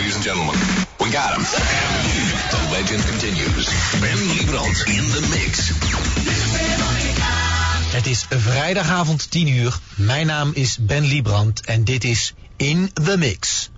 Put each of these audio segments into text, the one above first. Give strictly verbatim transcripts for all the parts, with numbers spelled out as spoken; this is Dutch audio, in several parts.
ladies and gentlemen. We got him. The legend continues. Ben Liebrand in the mix. Het is vrijdagavond tien uur. Mijn naam is Ben Liebrand en dit is In The Mix.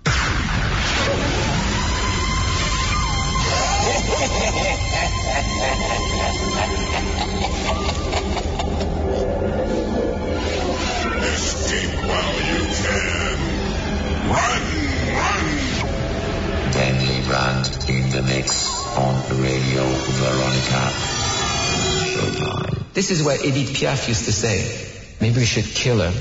Escape while you can. Run, run. Ben Liebrand in the mix on Radio Veronica. Showtime. This is what Edith Piaf used to say. Maybe we should kill her.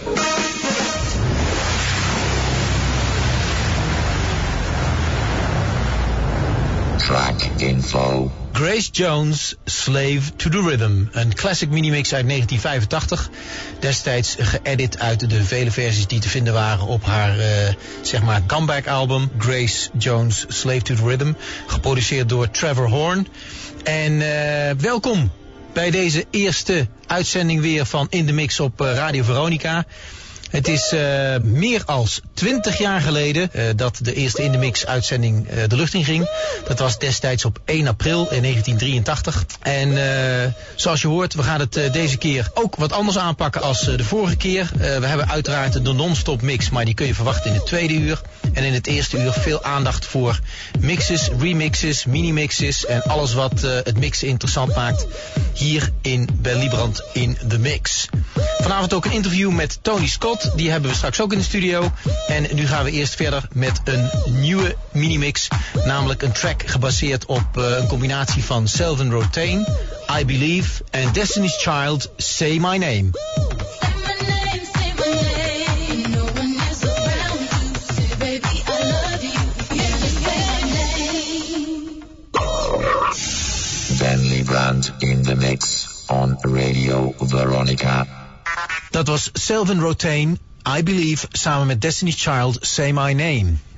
Track info. Grace Jones, Slave to the Rhythm. Een classic minimix uit negentien vijfentachtig. Destijds geëdit uit de vele versies die te vinden waren op haar uh, zeg maar comeback album. Grace Jones, Slave to the Rhythm. Geproduceerd door Trevor Horn. En uh, welkom bij deze eerste uitzending weer van In The Mix op uh, Radio Veronica. Het is uh, meer als twintig jaar geleden uh, dat de eerste In The Mix uitzending uh, de lucht in ging. Dat was destijds op één april in negentien drieëntachtig. En uh, zoals je hoort, we gaan het uh, deze keer ook wat anders aanpakken als uh, de vorige keer. Uh, we hebben uiteraard de non-stop mix, maar die kun je verwachten in het tweede uur. En in het eerste uur veel aandacht voor mixes, remixes, minimixes en alles wat uh, het mixen interessant maakt. Hier in Ben Liebrand in The Mix. Vanavond ook een interview met Tony Scott. Die hebben we straks ook in de studio. En nu gaan we eerst verder met een nieuwe minimix. Namelijk een track gebaseerd op uh, een combinatie van Selvin Rotain, I Believe en Destiny's Child, Say My Name. Ben Liebrand in the mix on Radio Veronica. Dat was Selvin Rotain, I Believe, samen met Destiny's Child, Say My Name.